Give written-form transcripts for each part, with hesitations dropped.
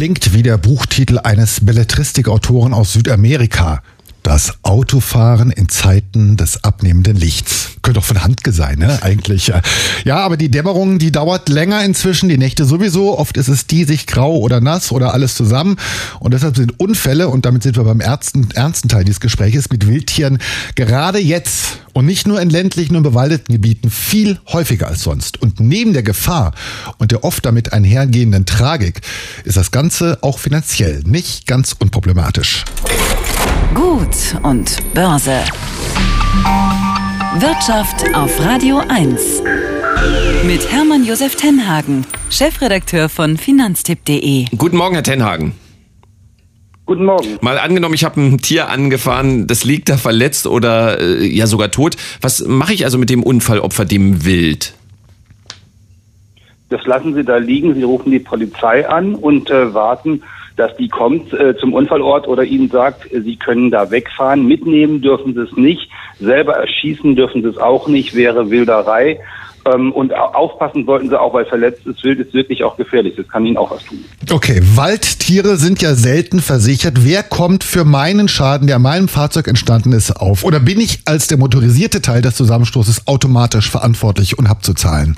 klingt wie der Buchtitel eines Belletristikautoren aus Südamerika. Das Autofahren in Zeiten des abnehmenden Lichts. Könnte doch von Hand sein, ne? Eigentlich. Ja, aber die Dämmerung, die dauert länger inzwischen, die Nächte sowieso. Oft ist es diesig, grau oder nass oder alles zusammen. Und deshalb sind Unfälle, und damit sind wir beim ernsten Teil dieses Gespräches mit Wildtieren, gerade jetzt und nicht nur in ländlichen und bewaldeten Gebieten viel häufiger als sonst. Und neben der Gefahr und der oft damit einhergehenden Tragik ist das Ganze auch finanziell nicht ganz unproblematisch. Gut und Börse. Wirtschaft auf Radio 1. Mit Hermann Josef Tenhagen, Chefredakteur von Finanztipp.de. Guten Morgen, Herr Tenhagen. Guten Morgen. Mal angenommen, ich habe ein Tier angefahren, das liegt da verletzt oder ja sogar tot. Was mache ich also mit dem Unfallopfer, dem Wild? Das lassen Sie da liegen. Sie rufen die Polizei an und warten, dass die kommt zum Unfallort oder Ihnen sagt, Sie können da wegfahren. Mitnehmen dürfen Sie es nicht. Selber erschießen dürfen Sie es auch nicht. Wäre Wilderei. Und aufpassen sollten Sie auch, weil verletztes Wild ist wirklich auch gefährlich. Das kann Ihnen auch was tun. Okay, Waldtiere sind ja selten versichert. Wer kommt für meinen Schaden, der an meinem Fahrzeug entstanden ist, auf? Oder bin ich als der motorisierte Teil des Zusammenstoßes automatisch verantwortlich und hab zu zahlen?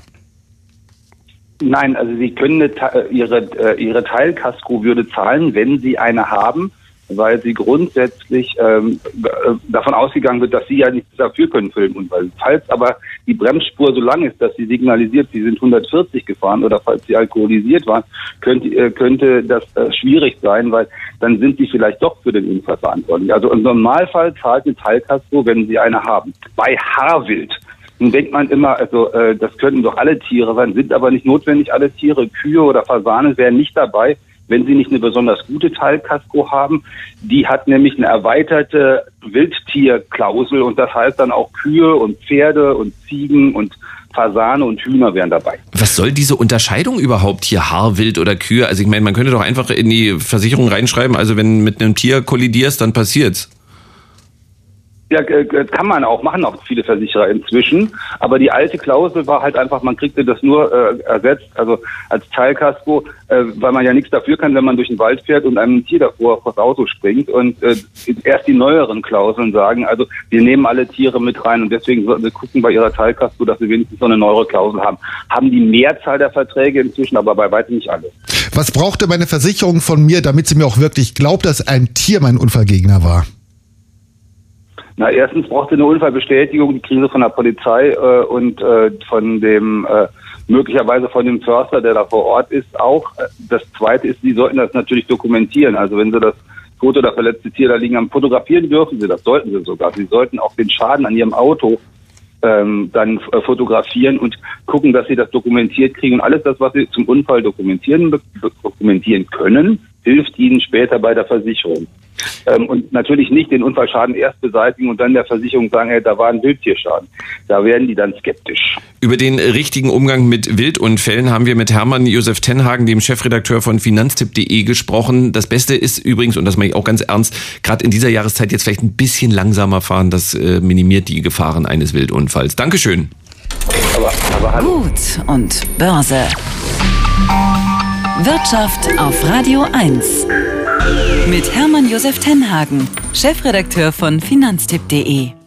Nein, also Sie können Ihre Teilkasko würde zahlen, wenn Sie eine haben, weil Sie grundsätzlich davon ausgegangen wird, dass Sie ja nichts dafür können für den Unfall. Falls aber die Bremsspur so lang ist, dass sie signalisiert, Sie sind 140 gefahren oder falls Sie alkoholisiert waren, könnte das schwierig sein, weil dann sind Sie vielleicht doch für den Unfall verantwortlich. Also im Normalfall zahlt eine Teilkasko, wenn Sie eine haben. Bei Haarwild. Nun denkt man immer, also das könnten doch alle Tiere sein, sind aber nicht notwendig alle Tiere. Kühe oder Fasane wären nicht dabei, wenn sie nicht eine besonders gute Teilkasko haben. Die hat nämlich eine erweiterte Wildtierklausel und das heißt dann auch Kühe und Pferde und Ziegen und Fasane und Hühner wären dabei. Was soll diese Unterscheidung überhaupt hier, Haarwild oder Kühe? Also ich meine, man könnte doch einfach in die Versicherung reinschreiben, also wenn mit einem Tier kollidierst, dann passiert's. Ja, kann man auch, machen auch viele Versicherer inzwischen. Aber die alte Klausel war halt einfach, man kriegte das nur ersetzt, also als Teilkasko, weil man ja nichts dafür kann, wenn man durch den Wald fährt und einem Tier davor vors Auto springt. Und erst die neueren Klauseln sagen, also wir nehmen alle Tiere mit rein und deswegen sollten wir gucken bei ihrer Teilkasko, dass wir wenigstens so eine neuere Klausel haben. Haben die Mehrzahl der Verträge inzwischen, aber bei weitem nicht alle. Was brauchte meine Versicherung von mir, damit sie mir auch wirklich glaubt, dass ein Tier mein Unfallgegner war? Na, erstens braucht sie eine Unfallbestätigung, die kriegen sie von der Polizei und von dem möglicherweise von dem Förster, der da vor Ort ist, auch. Das Zweite ist, sie sollten das natürlich dokumentieren. Also wenn sie das tote oder verletzte Tier da liegen haben, fotografieren dürfen sie, das sollten sie sogar. Sie sollten auch den Schaden an ihrem Auto dann fotografieren und gucken, dass sie das dokumentiert kriegen. Und alles das, was sie zum Unfall dokumentieren können, hilft ihnen später bei der Versicherung. Und natürlich nicht den Unfallschaden erst beseitigen und dann der Versicherung sagen, hey, da war ein Wildtierschaden. Da werden die dann skeptisch. Über den richtigen Umgang mit Wildunfällen haben wir mit Hermann Josef Tenhagen, dem Chefredakteur von Finanztipp.de, gesprochen. Das Beste ist übrigens, und das meine ich auch ganz ernst, gerade in dieser Jahreszeit jetzt vielleicht ein bisschen langsamer fahren. Das minimiert die Gefahren eines Wildunfalls. Dankeschön. Aber hallo. Gut und Börse. Wirtschaft auf Radio 1. Mit Hermann Josef Tenhagen, Chefredakteur von Finanztipp.de.